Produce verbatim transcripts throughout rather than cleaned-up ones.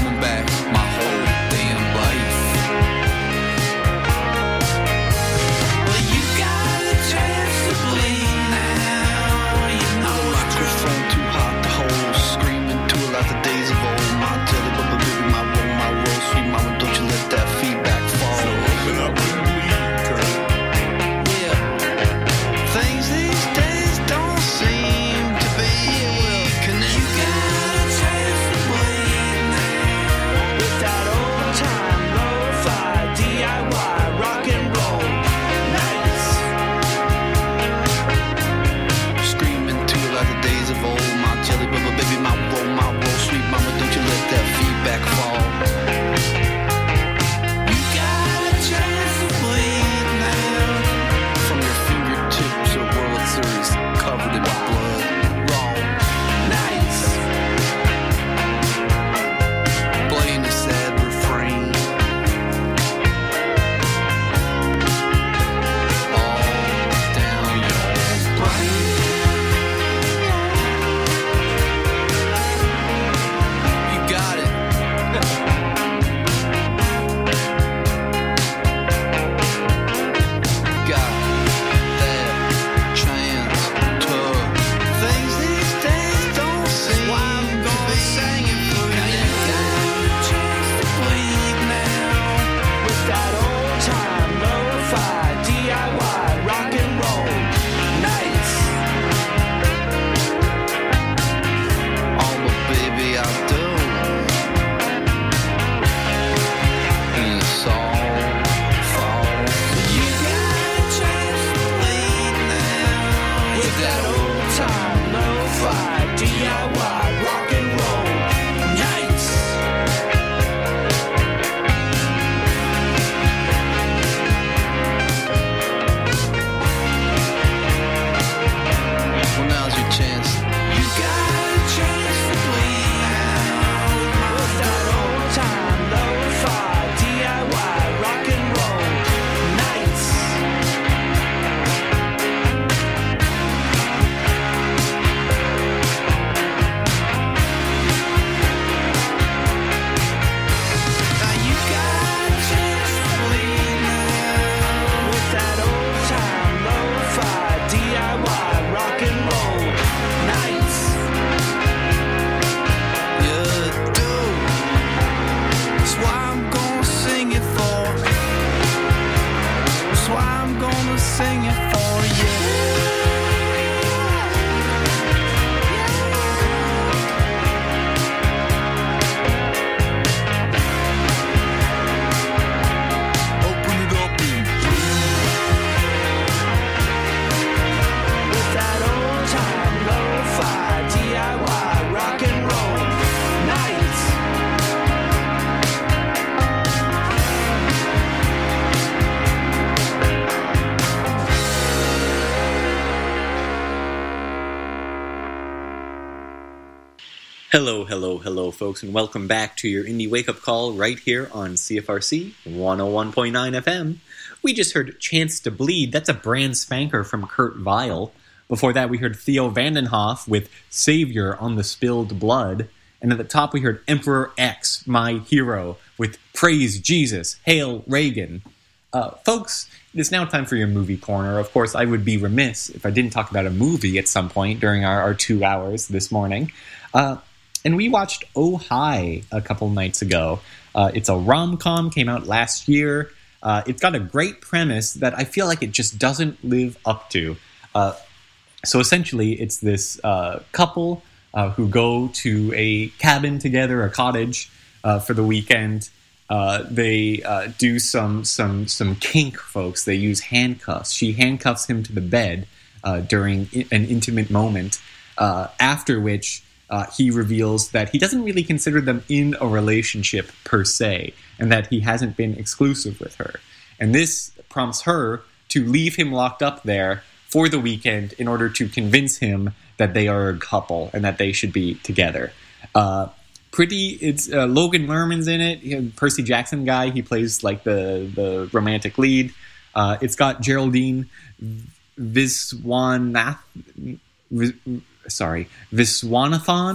coming back my whole damn life. Well, you got a chance to bleed now. You know the microphone too hot to hold, screaming to it like the days of old. My jelly, but baby, my roll, my roll, sweet mama, don't you let that feedback fall. So open up and bleed, girl. Yeah, things these days don't seem to be connected. You got a chance to bleed now. With that old time lo-fi D I Y rock and roll nights. Screaming to it like the days of old. My jelly, but baby, my roll, my roll, sweet mama, don't you let that feedback fall. You got a chance to bleed now. From your fingertips to World Series covered in blood. Raw Nights. playing a sad refrain. All down your brain. You got it. Got that chance to. Things these days don't seem Why I'm to gonna be sing it for you. You got a chance to bleed now. With that old time lo-fi D I Y rock and roll nights. All the baby I do. And it's all falls. You got a chance to bleed now. With that old time lo-fi D I Y rock and roll nights. Well, now's your chance. You got a chance to bleed now. With that old time lo-fi D I Y rock and roll nights. Now you got a chance to bleed now. With that old time lo-fi D I Y rock and roll nights. You do. That's why I'm gonna sing it for. That's why I'm gonna sing it for you. Open it up and With that old time lo-fi D I Y rock and roll nights. Hello, hello, hello, folks, and welcome back to your Indie Wake Up Call right here on C F R C one oh one point nine F M. We just heard Chance to Bleed. That's a brand spanker from Kurt Weill. Before that, we heard Theo Vandenhoff with Savior on the Spilled Blood. And at the top, we heard Emperor X, My Hero, with Praise Jesus, Hail Reagan. Uh, folks, it is now time for your movie corner. Of course, I would be remiss if I didn't talk about a movie at some point during our, our two hours this morning. Uh, and we watched Oh Hi a couple nights ago. Uh, it's a rom-com, came out last year. Uh, it's got a great premise that I feel like it just doesn't live up to. Uh, so essentially, it's this uh, couple uh, who go to a cabin together, a cottage, uh, for the weekend. Uh, they uh, do some some some kink, folks. They use handcuffs. She handcuffs him to the bed uh, during I- an intimate moment, uh, after which uh, he reveals that he doesn't really consider them in a relationship per se, and that he hasn't been exclusive with her. And this prompts her to leave him locked up there for the weekend in order to convince him that they are a couple and that they should be together. Uh, pretty, it's uh, Logan Lerman's in it, you know, Percy Jackson guy. He plays like the the romantic lead. Uh, it's got Geraldine Viswanath, Vis, sorry, Viswanathan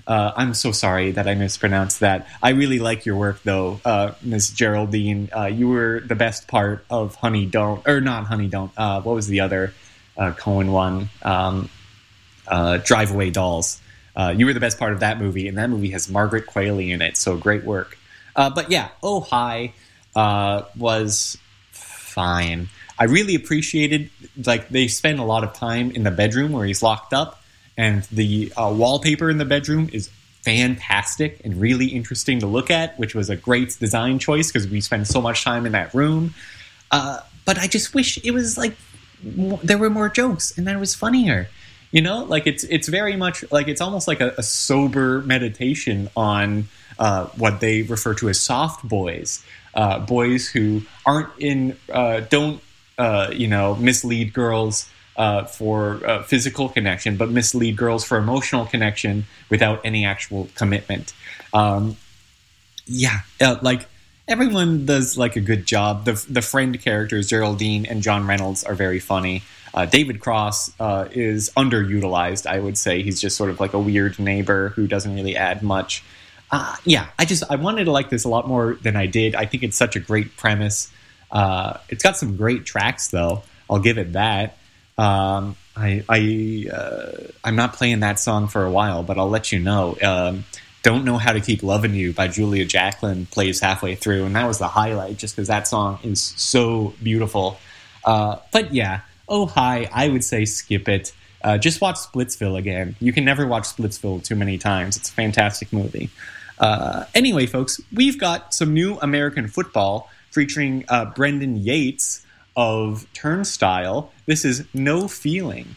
Uh, I'm so sorry that I mispronounced that. I really like your work, though, uh, Miss Geraldine. Uh, you were the best part of Honey Don't, or not Honey Don't. Uh, what was the other uh, Coen one? Um, uh, Drive Away Dolls. Uh, you were the best part of that movie, and that movie has Margaret Qualley in it, so great work. Uh, but yeah, Oh Hi uh, was fine. I really appreciated, like, they spend a lot of time in the bedroom where he's locked up, and the uh, wallpaper in the bedroom is fantastic and really interesting to look at, which was a great design choice because we spend so much time in that room. Uh, but I just wish it was like more, there were more jokes and that it was funnier. You know, like it's it's very much like it's almost like a, a sober meditation on uh, what they refer to as soft boys, uh, boys who aren't in uh, don't uh, you know mislead girls. Uh, for uh, physical connection, but mislead girls for emotional connection without any actual commitment. Um, yeah, uh, like everyone does like a good job. The the friend characters, Geraldine and John Reynolds, are very funny. Uh, David Cross uh, is underutilized, I would say. He's just sort of like a weird neighbor who doesn't really add much. Uh, yeah, I just I wanted to like this a lot more than I did. I think it's such a great premise. Uh, it's got some great tracks, though. I'll give it that. Um, I, I, uh, I'm not playing that song for a while, but I'll let you know. Um, Don't Know How to Keep Loving You by Julia Jacklin plays halfway through, and that was the highlight just because that song is so beautiful. Uh, but yeah, Oh Hi, I would say skip it. Uh, just watch Splitsville again. You can never watch Splitsville too many times. It's a fantastic movie. Uh, anyway, folks, we've got some new American football featuring uh, Brendan Yates of Turnstile. This is No Feeling.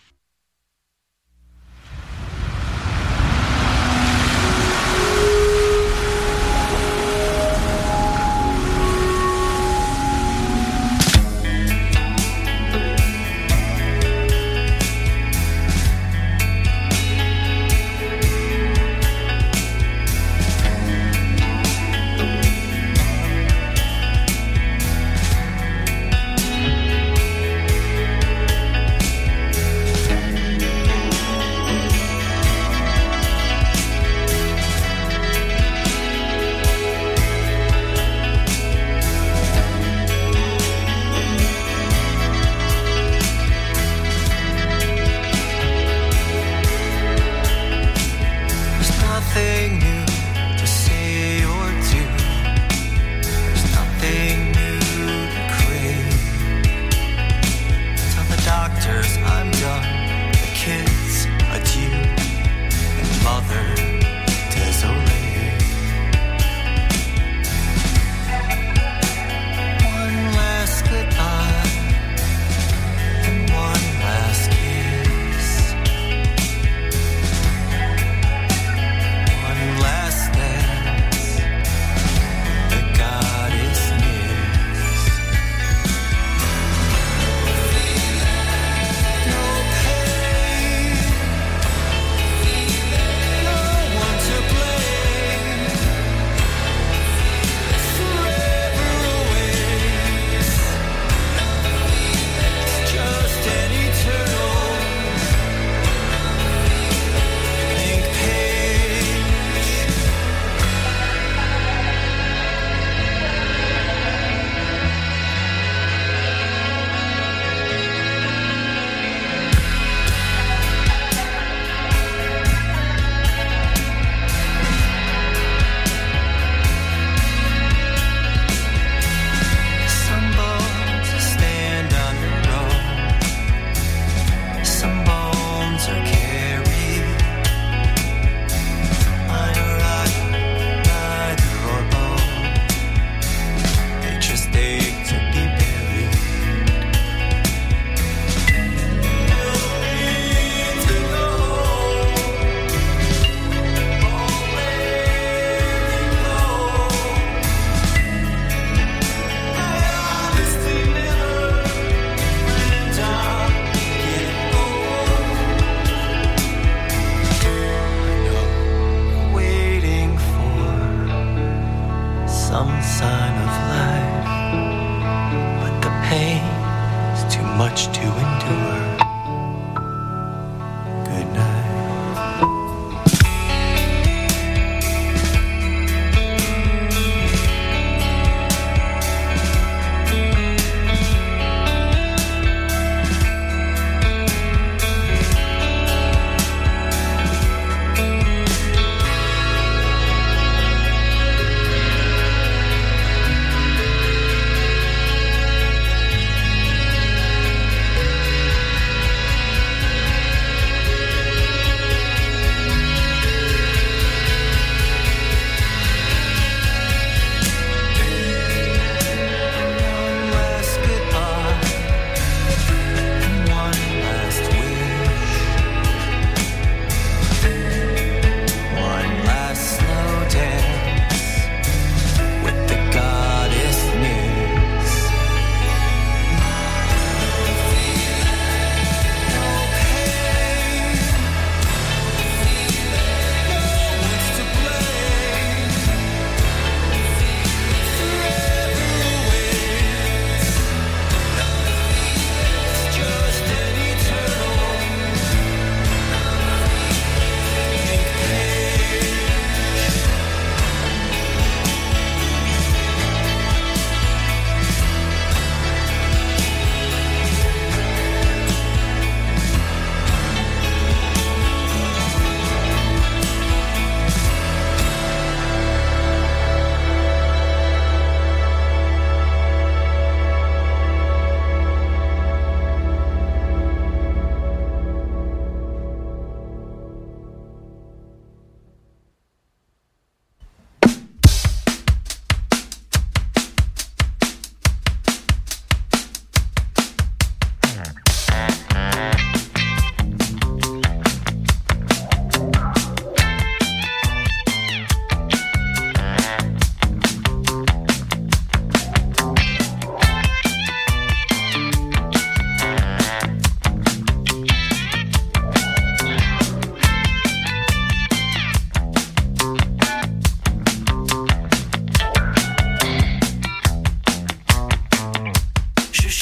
much to endure. Good night.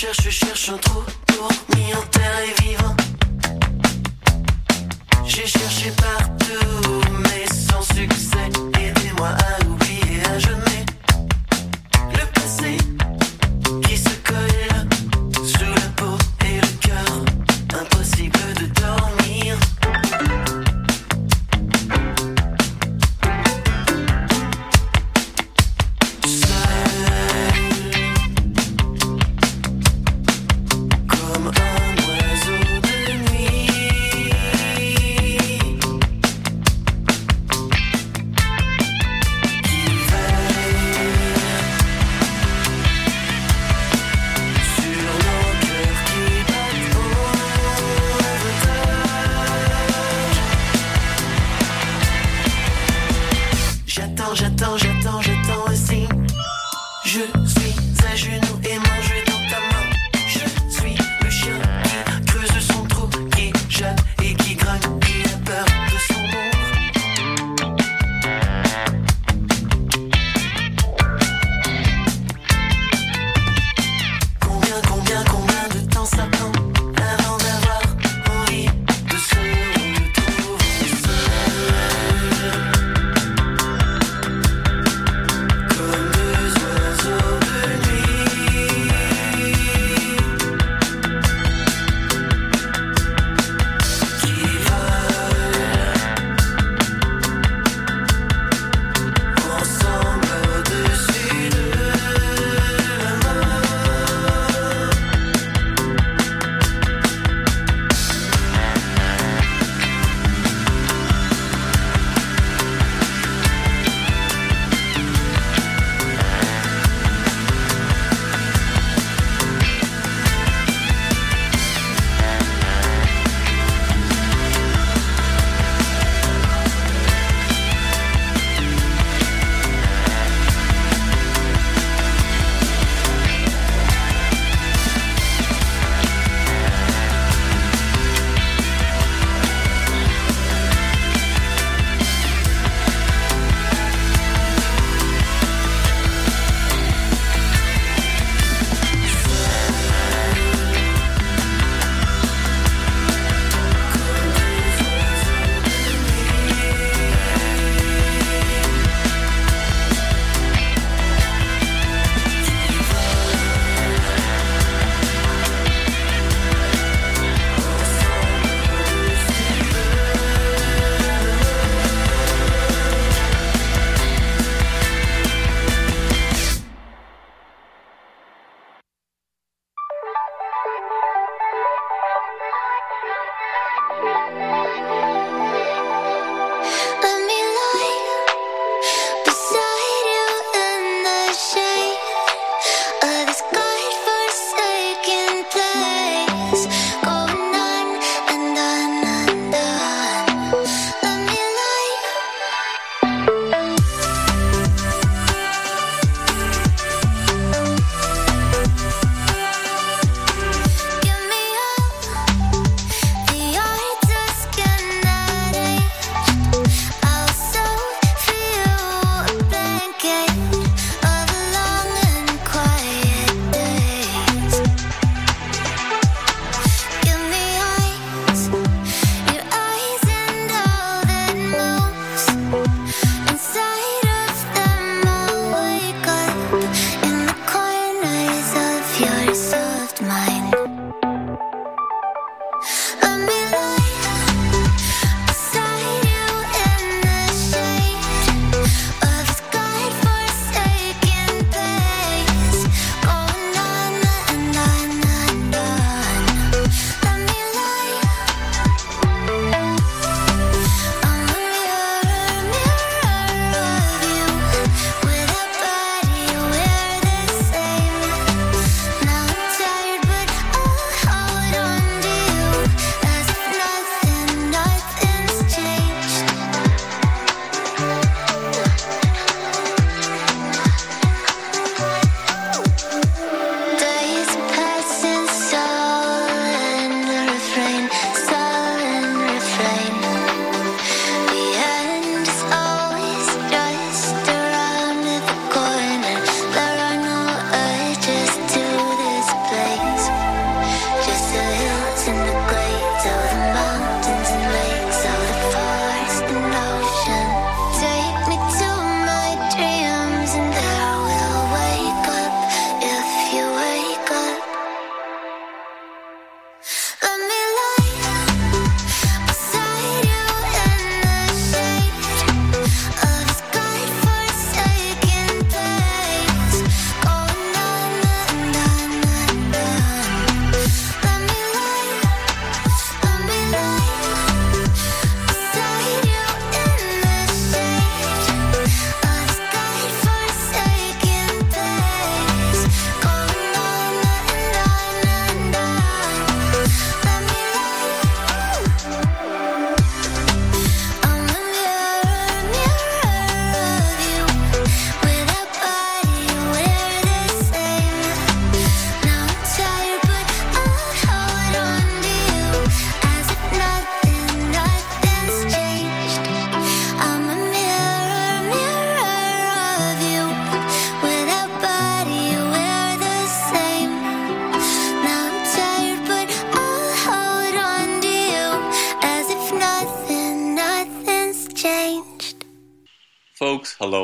cherche, je cherche un trou pour mis en terre et vivant. J'ai cherché partout, mais sans succès. Aidez-moi à oublier à jamais le passé qui se colle sous la peau et le cœur. Impossible de dormir. Comme un oiseau de nuit qui veille sur nos cœurs qui battent au retard. J'attends, j'attends, j'attends, j'attends un signe. Je suis à genoux et mon jeu dans ta main. Je suis le chien qui creuse son trou, qui jatte et qui grogne, qui a peur de son ombre. Combien, combien, combien de temps ça prend avant d'avoir envie de se retrouver seul, comme deux oiseaux de nuit.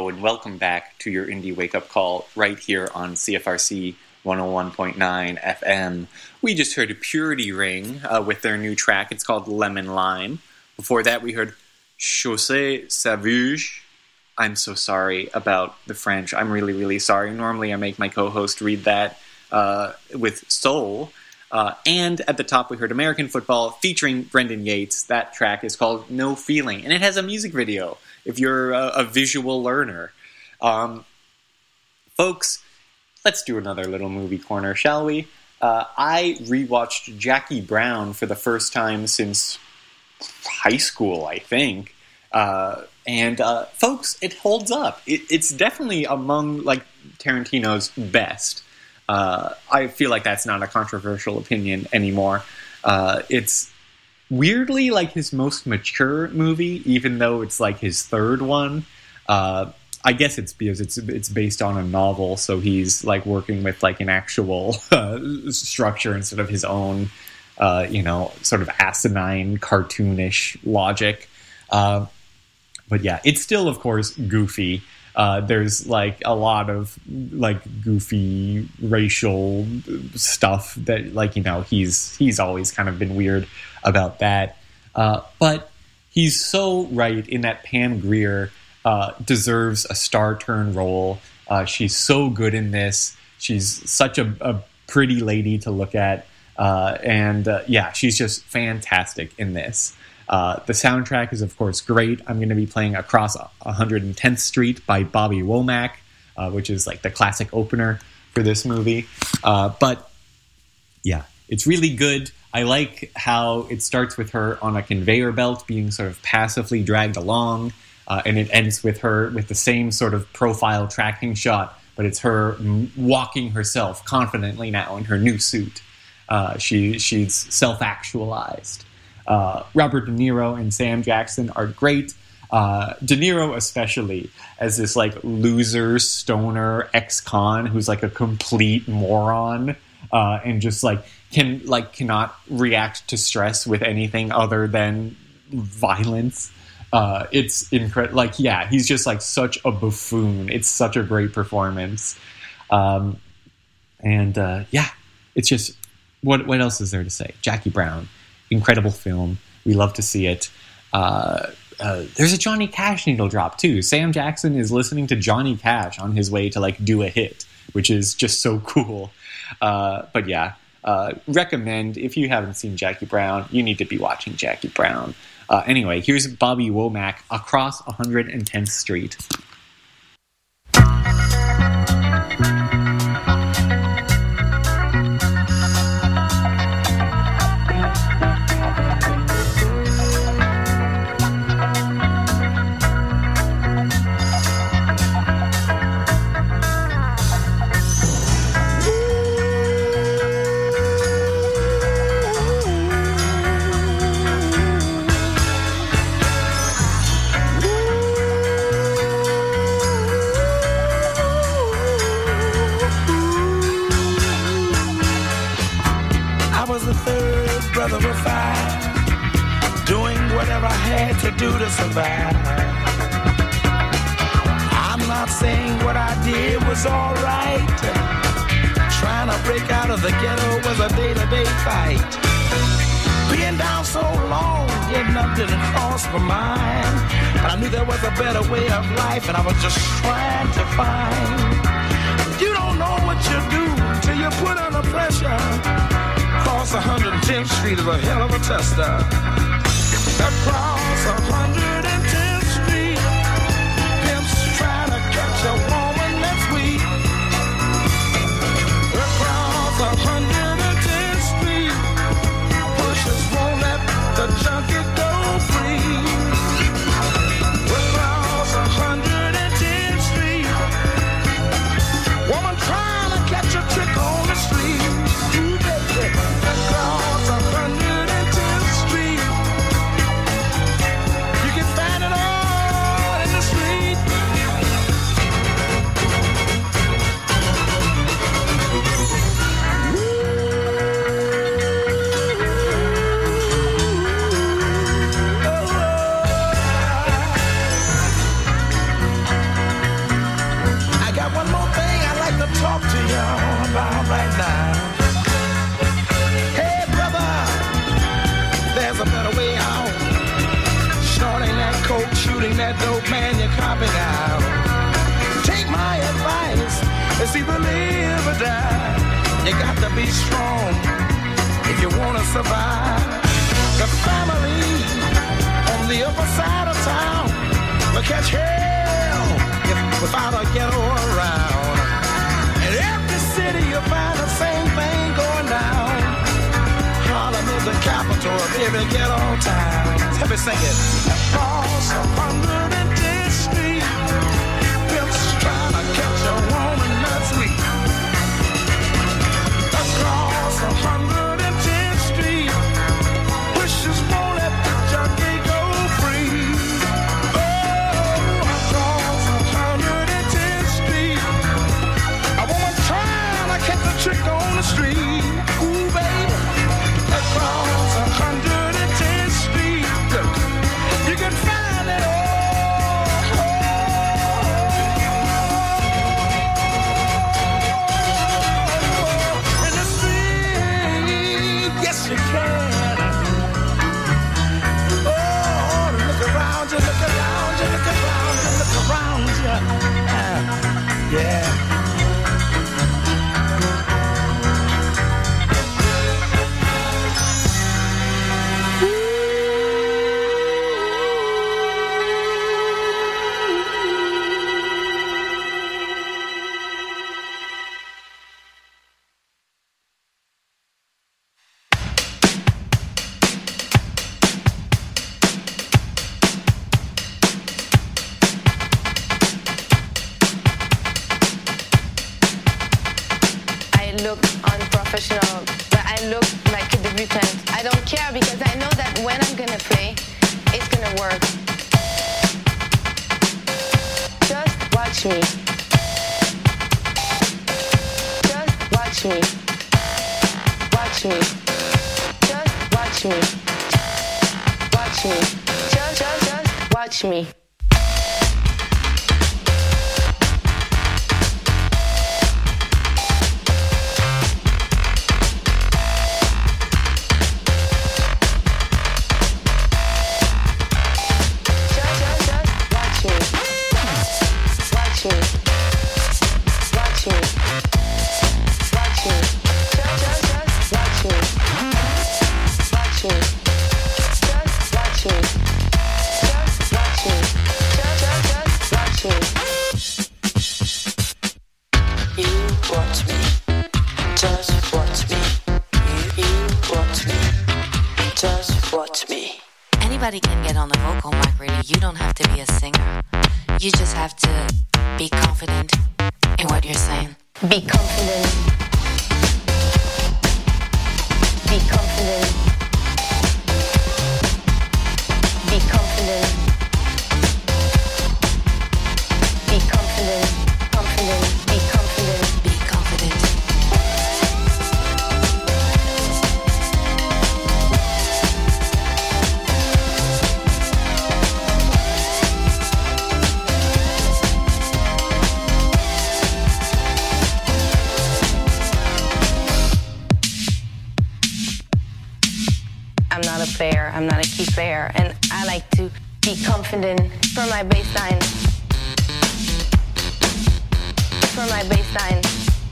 and welcome back to your Indie Wake Up Call right here on C F R C one oh one point nine F M. We just heard Purity Ring uh, with their new track. It's called Lemon Lime. Before that, we heard Chaussée Sauvage. I'm so sorry about the French. I'm really, really sorry. Normally, I make my co-host read that uh, with soul. Uh, and at the top, we heard American Football featuring Brendan Yates. That track is called No Feeling, and it has a music video if you're a, a visual learner. Um, folks, let's do another little movie corner, shall we? Uh, I rewatched Jackie Brown for the first time since high school, I think. Uh, and, uh, folks, it holds up. It, it's definitely among, like, Tarantino's best. Uh, I feel like that's not a controversial opinion anymore. Uh, it's weirdly like his most mature movie, even though it's like his third one. Uh, I guess it's because it's it's based on a novel, so he's like working with like an actual uh, structure instead of his own, uh, you know, sort of asinine, cartoonish logic. Uh, but yeah, it's still, of course, goofy. Uh, there's like a lot of like goofy racial stuff that, like, you know, he's he's always kind of been weird about that. Uh, but he's so right in that Pam Grier uh, deserves a star turn role. Uh, she's so good in this. She's such a, a pretty lady to look at. Uh, and uh, yeah, she's just fantastic in this. Uh, the soundtrack is, of course, great. I'm going to be playing Across one hundred tenth Street by Bobby Womack, uh, which is like the classic opener for this movie. Uh, but yeah, it's really good. I like how it starts with her on a conveyor belt being sort of passively dragged along, uh, and it ends with her with the same sort of profile tracking shot, but it's her walking herself confidently now in her new suit. Uh, she she's self-actualized. Uh, Robert De Niro and Sam Jackson are great. Uh, De Niro especially as this like loser stoner ex-con who's like a complete moron uh, and just like can like cannot react to stress with anything other than violence. Uh, it's incredible. Like, yeah, he's just like such a buffoon. It's such a great performance. Um, and uh, yeah, it's just what what else is there to say? Jackie Brown. Incredible film. We love to see it. Uh, uh, there's a Johnny Cash needle drop too. Sam Jackson is listening to Johnny Cash on his way to like do a hit, which is just so cool. Uh, but yeah, uh, recommend if you haven't seen Jackie Brown, you need to be watching Jackie Brown. Uh, anyway, here's Bobby Womack, Across one hundred tenth Street. To do to survive. I'm not saying what I did was all right. Trying to break out of the ghetto was a day-to-day fight. Being down so long, getting up didn't cross my mind. But I knew there was a better way of life, and I was just trying to find. You don't know what you do till you put under pressure. Across one hundred tenth Street is a hell of a tester. Across one hundred tenth Street, pimps trying to catch a woman that's weak. Across one hundred tenth Street, pushers won't let the junkie go free. Across one hundred tenth Street, woman trying to catch a trick on the street. Ooh, baby. Across one hundred tenth Street, you can either live or die. You got to be strong if you want to survive. The family on the upper side of town will catch hell if, without a ghetto around. In every city you'll find the same thing going down. Harlem is the capital of every ghetto town. Let me sing it. Across one hundred tenth Street, pimps trying to catch a woman that's sweet. Across one hundred tenth Street, pushers won't let the junkie go free. Oh, across one hundred tenth Street, a woman trying to catch a trick on the street. Ooh, baby, across one hundred tenth Street, look, you can find it all. In the street, yes you can. Oh, look around you, look around you, look around you, look around you. Uh, yeah. Look unprofessional, but I look like a debutant. I don't care because I know that when I'm gonna play, it's gonna work. Just watch me. Just watch me. Watch me. Just watch me. Watch me. Just, just, just watch me. Anybody can get on the vocal mic, really. You don't have to be a singer. You just have to be confident in what you're saying. Be confident. Be confident. Be confident. Be confident. Confident. Be confident. Be confident. I'm not a player, I'm not a key player, and I like to be confident for my baseline. For my baseline.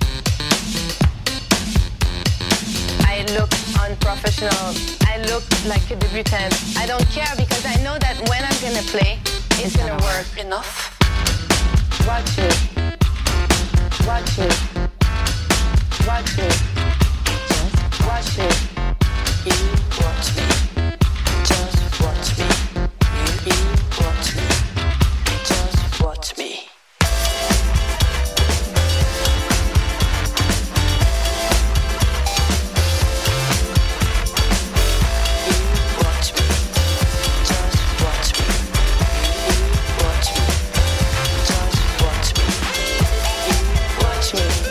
I look unprofessional, I look like a debutant. I don't care because I know that when I'm gonna play, it's gonna work. Enough. Watch me. Watch me. Watch me. Just watch me. You watch me. Just watch me. You, you watch me. Just watch me. Watch me.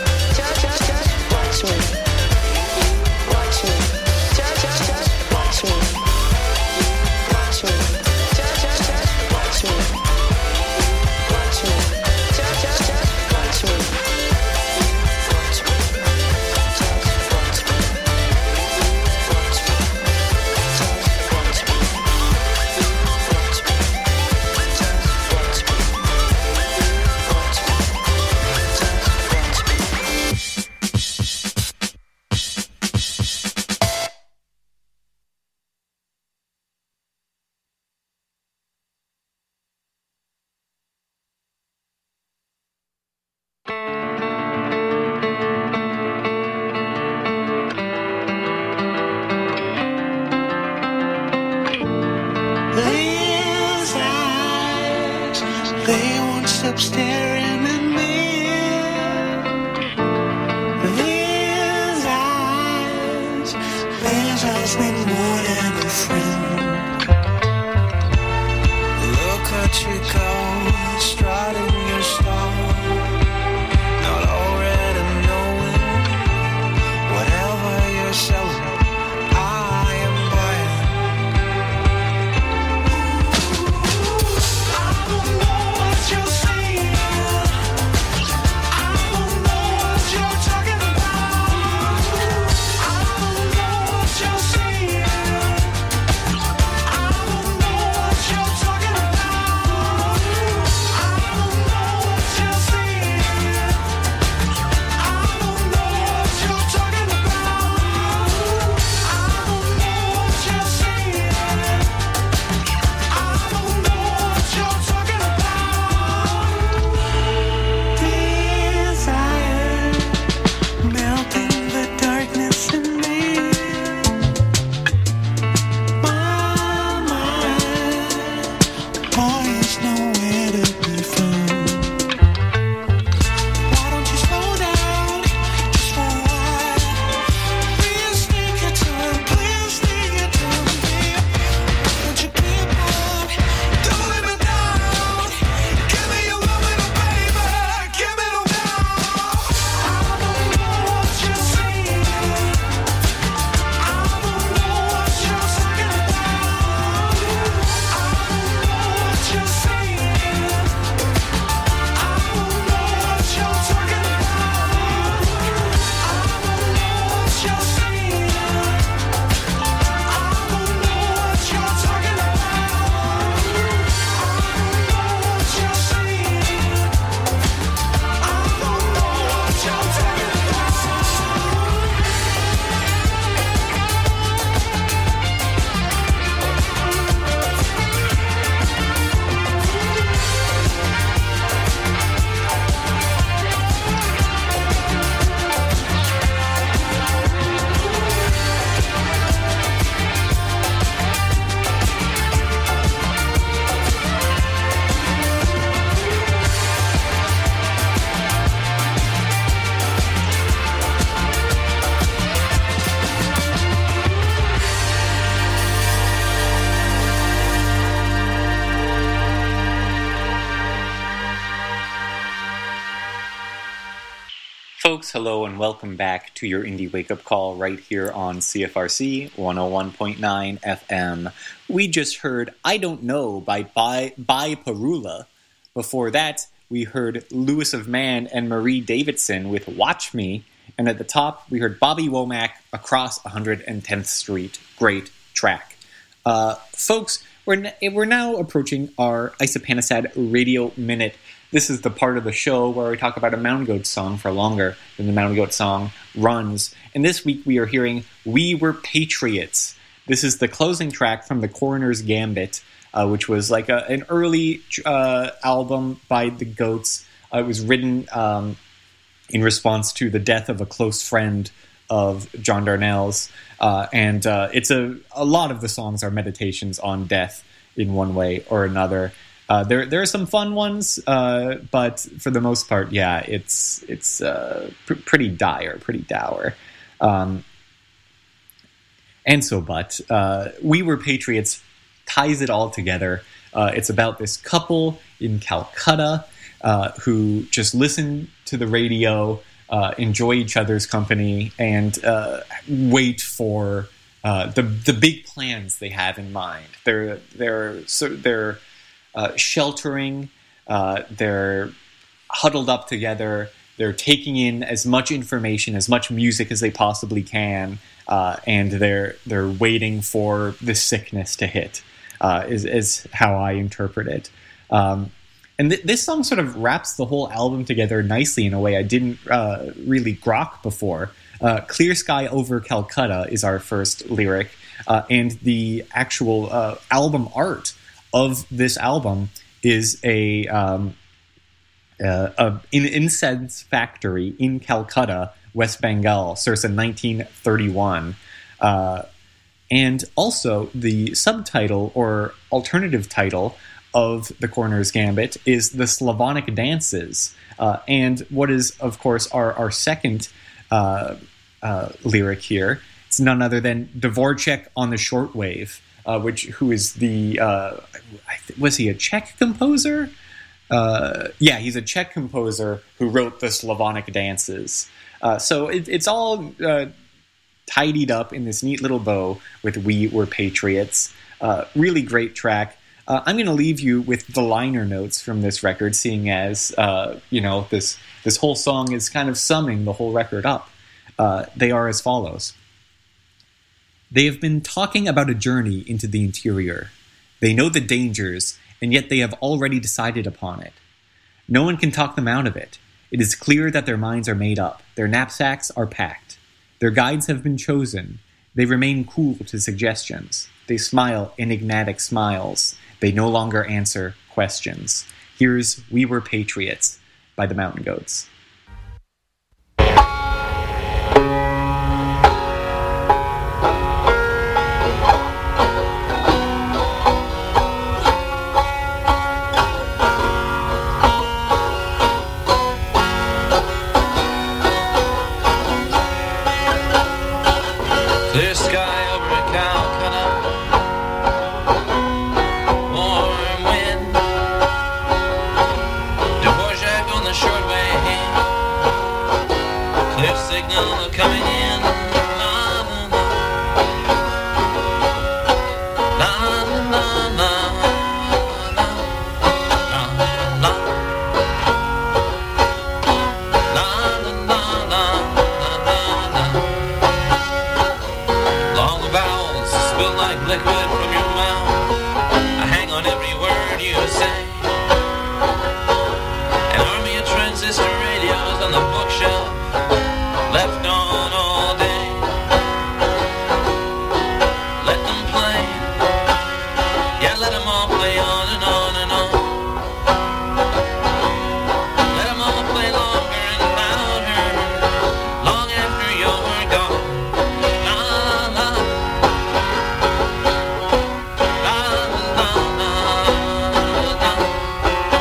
Folks, hello and welcome back to your Indie Wake Up Call right here on C F R C one oh one point nine F M. We just heard I Don't Know by By, by Parula. Before that, we heard Louis of Man and Marie Davidson with Watch Me. And at the top, we heard Bobby Womack, Across one hundred tenth Street. Great track. Uh, folks, we're, n- we're now approaching our Isopanisad Radio Minute. This is the part of the show where we talk about a Mountain Goat song for longer than the Mountain Goat song runs. And this week we are hearing We Were Patriots. This is the closing track from The Coroner's Gambit, uh, which was like a, an early uh, album by the Goats. Uh, it was written um, in response to the death of a close friend of John Darnell's. Uh, and uh, it's a, a lot of the songs are meditations on death in one way or another. Uh, there, there are some fun ones, uh, but for the most part, yeah, it's it's uh, pr- pretty dire, pretty dour. Um, and so, but uh, We Were Patriots ties it all together. Uh, it's about this couple in Calcutta uh, who just listen to the radio, uh, enjoy each other's company, and uh, wait for uh, the the big plans they have in mind. They're they're so they're. Uh, sheltering, uh, they're huddled up together, they're taking in as much information, as much music as they possibly can, uh, and they're they're waiting for the sickness to hit, uh, is, is how I interpret it. Um, and th- this song sort of wraps the whole album together nicely in a way I didn't uh, really grok before. Uh, Clear Sky Over Calcutta is our first lyric, uh, and the actual uh, album art of this album is a um, uh, a, an incense factory in Calcutta, West Bengal, circa nineteen thirty-one. Uh, and also the subtitle or alternative title of The Coroner's Gambit is The Slavonic Dances. Uh, and what is, of course, our, our second uh, uh, lyric here, it's none other than Dvorak on the Shortwave. Uh, which who is the uh, was he a Czech composer? Uh, yeah, he's a Czech composer who wrote the Slavonic Dances. Uh, so it, it's all uh, tidied up in this neat little bow with "We Were Patriots." Uh, really great track. Uh, I'm going to leave you with the liner notes from this record, seeing as uh, you know this this whole song is kind of summing the whole record up. Uh, they are as follows. They have been talking about a journey into the interior. They know the dangers, and yet they have already decided upon it. No one can talk them out of it. It is clear that their minds are made up. Their knapsacks are packed. Their guides have been chosen. They remain cool to suggestions. They smile enigmatic smiles. They no longer answer questions. Here's We Were Patriots by the Mountain Goats.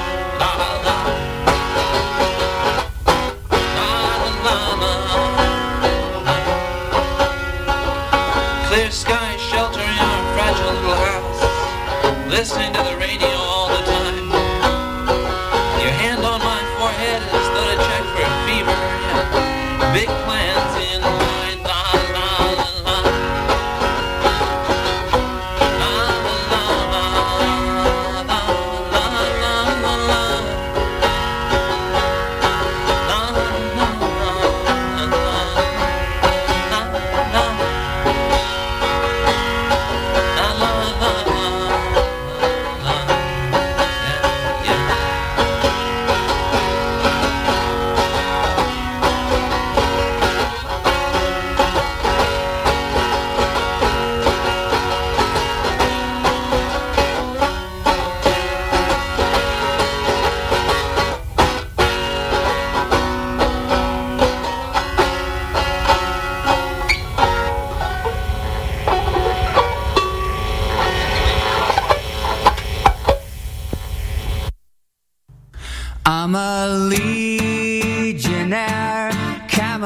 la la.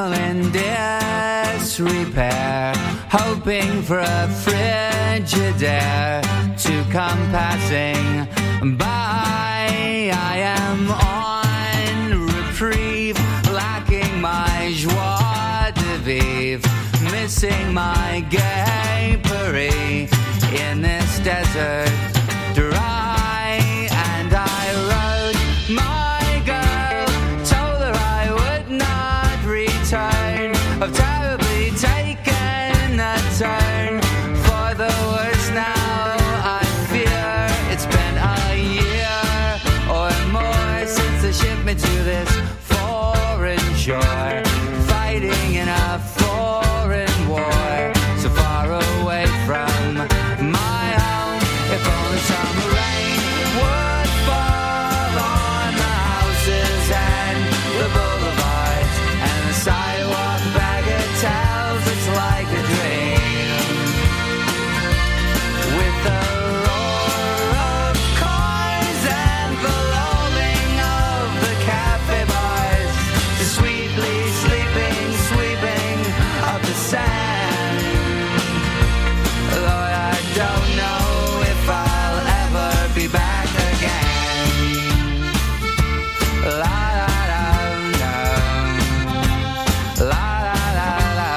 all in disrepair, hoping for a Frigidaire to come passing by. I am on reprieve, lacking my joie de vivre, missing my gapery in this desert dry. And I wrote my girl, told her I would not return. I've terribly taken a turn for the worse now. I fear it's been a year or more since they shipped me to this foreign shore, fighting in a foreign war, so far away from my home. If only summer rain would fall on the houses and the boulevards and the sidewalk bagatelles, it's like a dream. With the roar of cars and the lolling of the cafe bars, the sweetly sleeping, sweeping of the sand. Lord, I don't know if I'll ever be back again. La la la la, la la la la.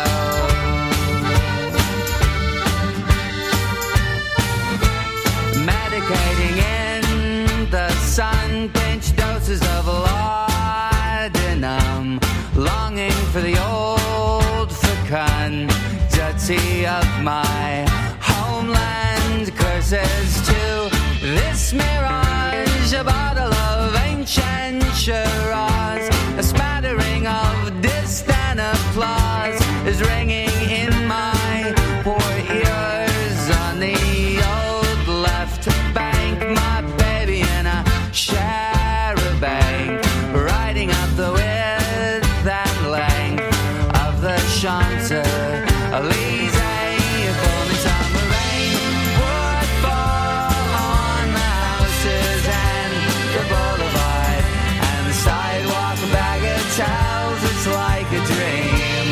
Medicating in the sun, pinch doses of laudanum, longing for the old fecundity of my homeland. Curses to this mirage, a bottle of ancient Shiraz, a smattering of distant applause is ringing in my poor ears. On the old left bank, my baby in a charabanc, riding up the width and length of the Champs-Elysees. If only summer rain would fall on the houses and the boulevard and the sidewalk bagatelles, it's like a dream.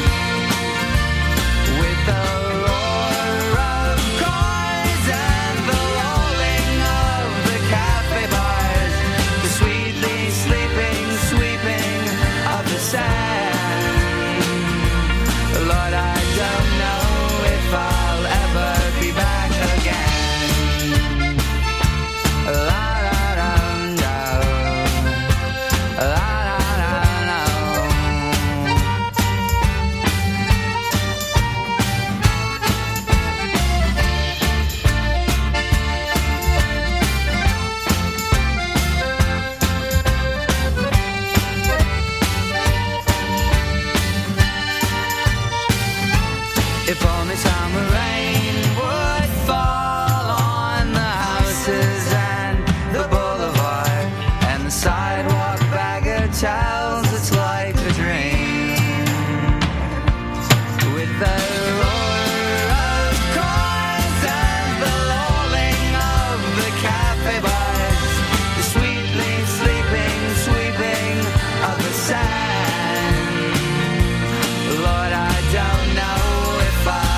With the roar of cars and the lolling of the cafe bars, the sweetly sleeping, sweeping of the sand. Lord, I don't know if I'll ever be back again. La la la la, la la la la. If only summer rain would fall on the houses and the boulevard and the sidewalk bagatelles, it's like a dream. With the roar of cars and the lolling of the cafe bars, the sweetly sleeping, sweeping of the sand. Lord, I don't know if I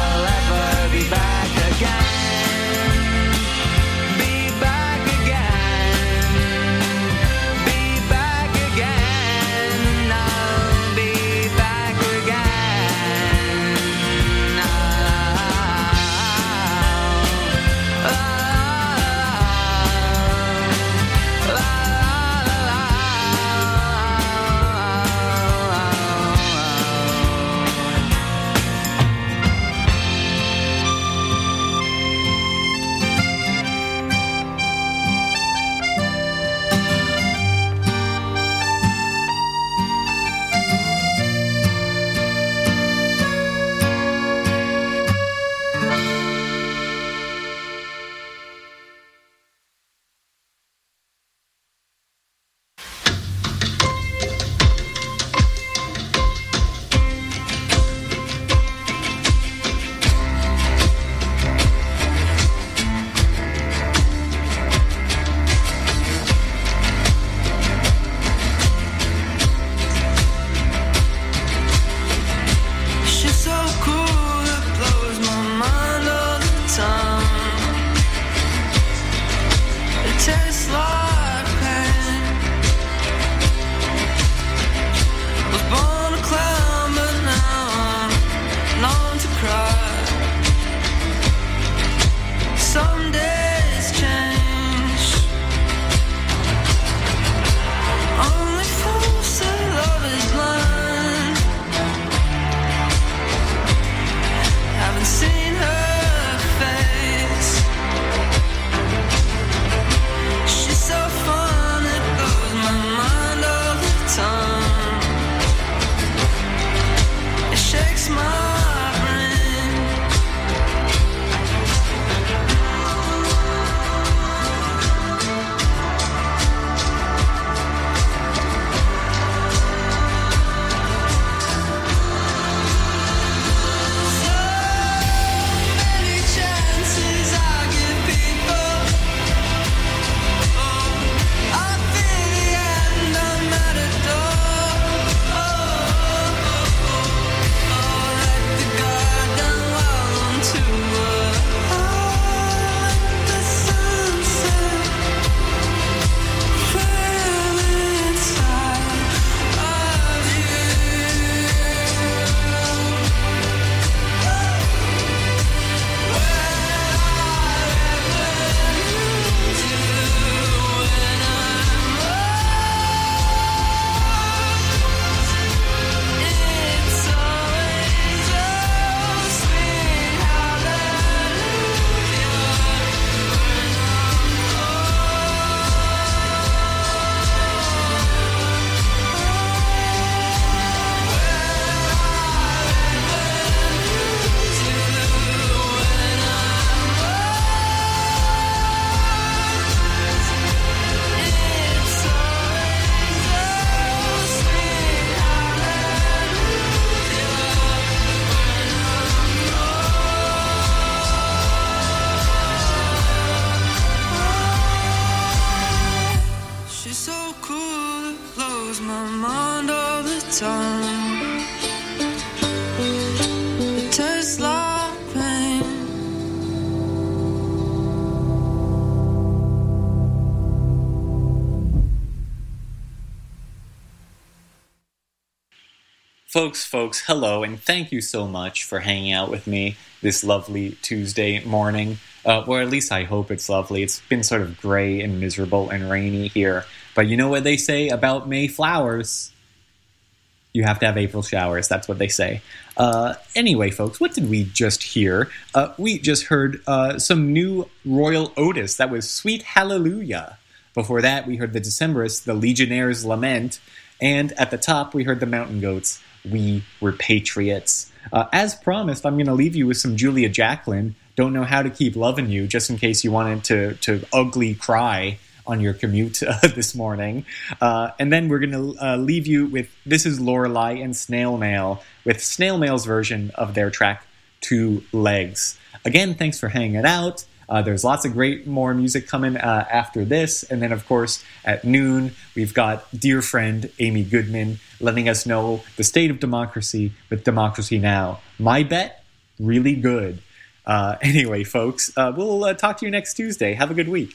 It tastes like pain. Folks, folks, hello, and thank you so much for hanging out with me this lovely Tuesday morning. Uh, or at least I hope it's lovely. It's been sort of gray and miserable and rainy here. But you know what they say about May flowers? You have to have April showers. That's what they say. Uh, anyway, folks, what did we just hear? Uh, we just heard uh, some new Royal Otis. That was Sweet Hallelujah. Before that, we heard the Decemberists, the Legionnaire's Lament. And at the top, we heard the Mountain Goats, We Were Patriots. Uh, as promised, I'm going to leave you with some Julia Jacklin, Don't Know How to Keep Loving You, just in case you wanted to, to ugly cry on your commute uh, this morning. Uh, and then we're going to uh, leave you with This Is Lorelei and Snail Mail, with Snail Mail's version of their track, Two Legs. Again, thanks for hanging out. Uh, there's lots of great more music coming uh, after this. And then, of course, at noon, we've got dear friend Amy Goodman letting us know the state of democracy with Democracy Now! My bet, really good. Uh, anyway, folks, uh, we'll uh, talk to you next Tuesday. Have a good week.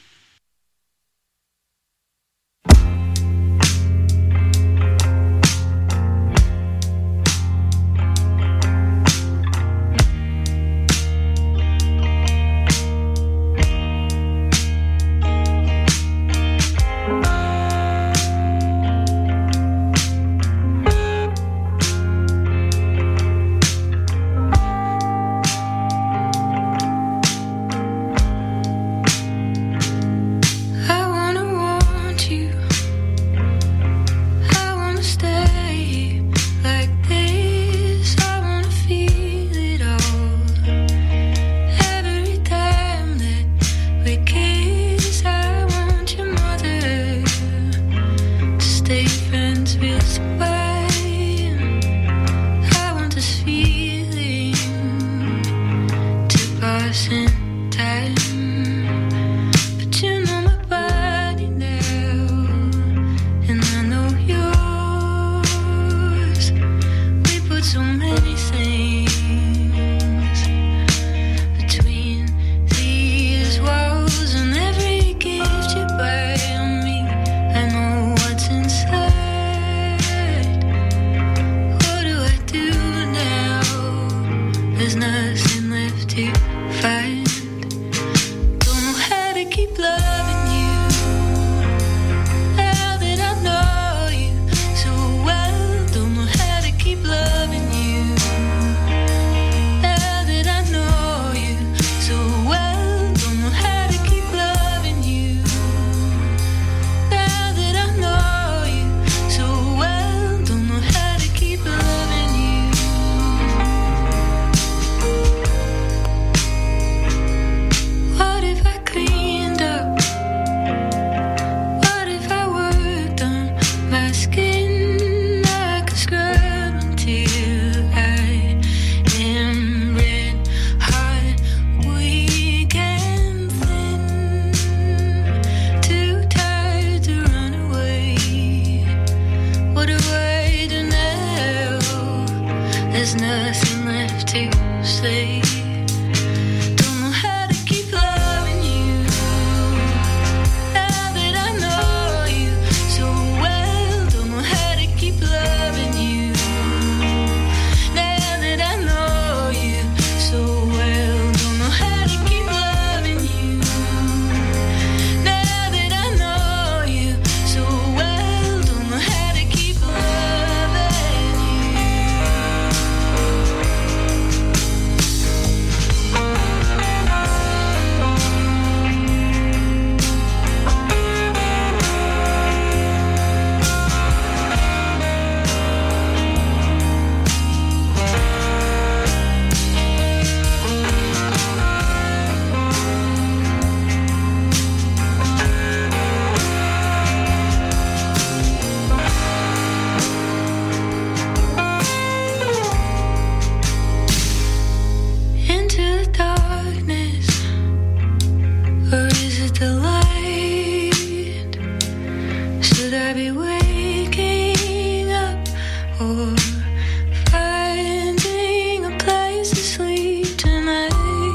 finding a place to sleep tonight.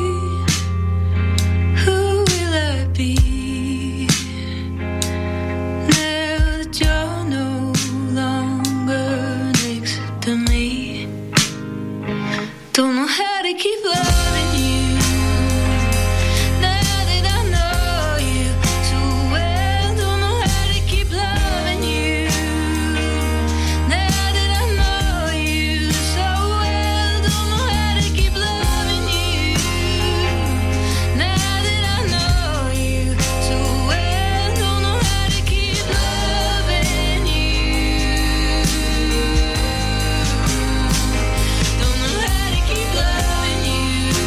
Who will I be now that you're no longer next to me? Don't know how to keep loving you now that I know you so well. Don't know how to keep loving you now that I know you so well. Don't know how to keep loving you now that I know you so well. Don't know how to keep loving you. Don't know how to keep loving you.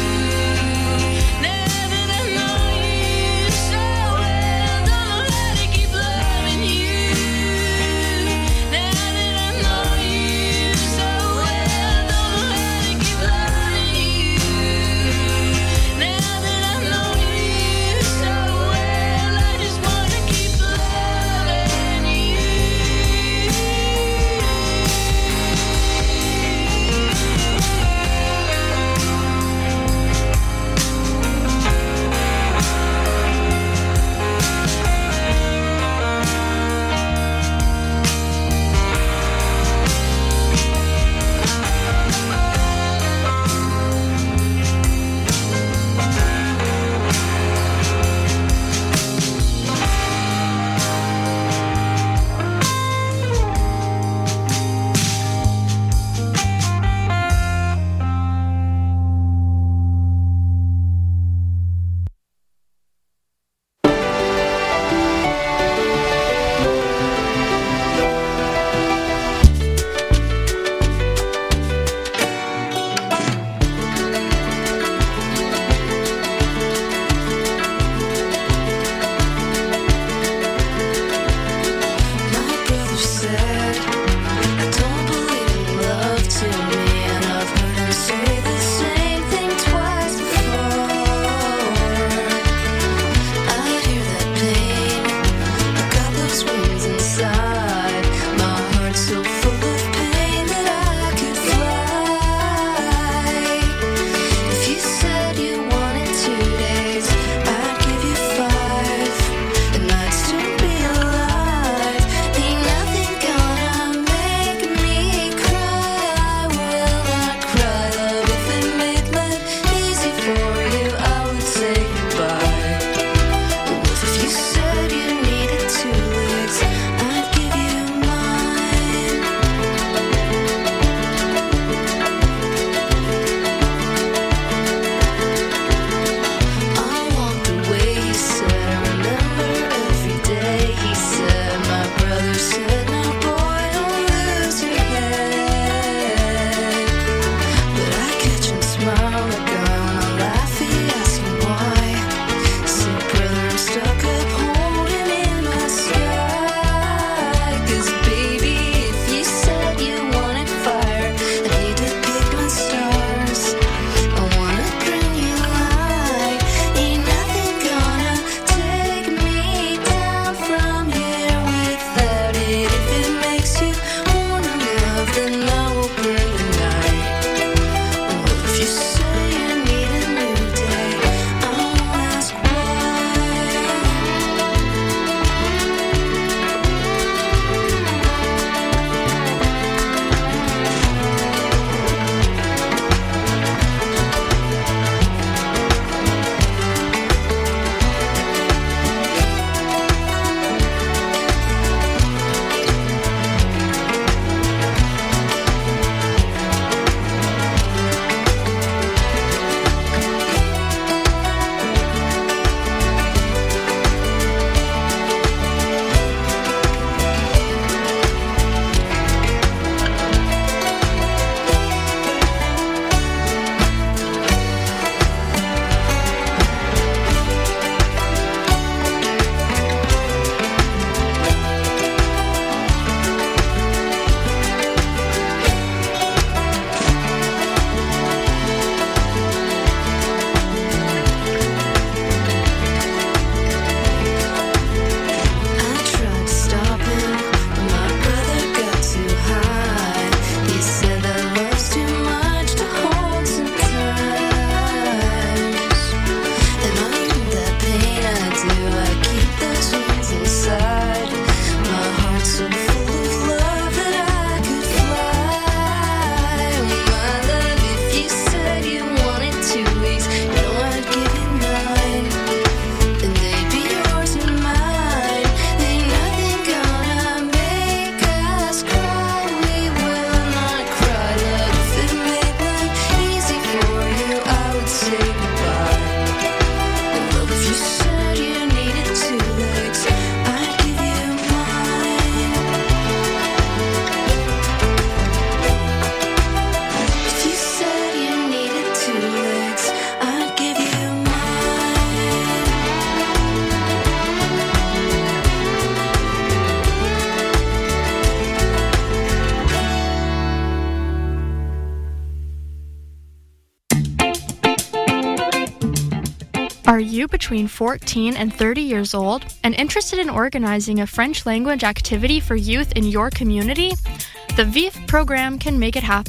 Are you between fourteen and thirty years old and interested in organizing a French language activity for youth in your community? The V I F program can make it happen.